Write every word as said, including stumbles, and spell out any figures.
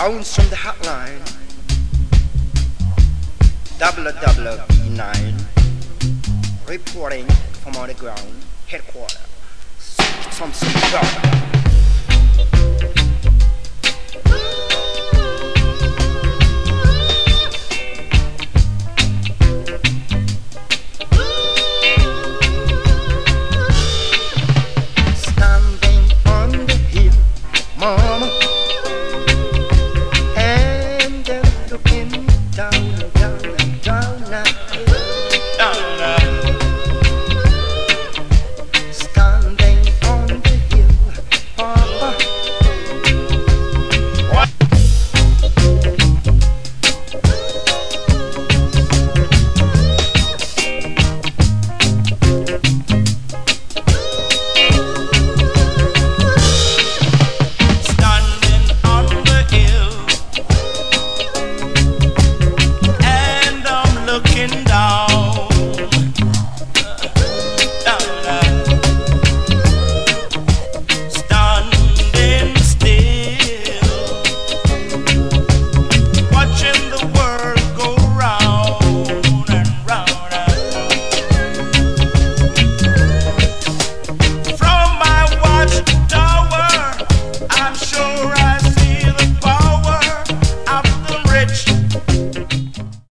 Sounds from the hotline. Double double B nine. Reporting from on the ground. Headquarters. Some some brother.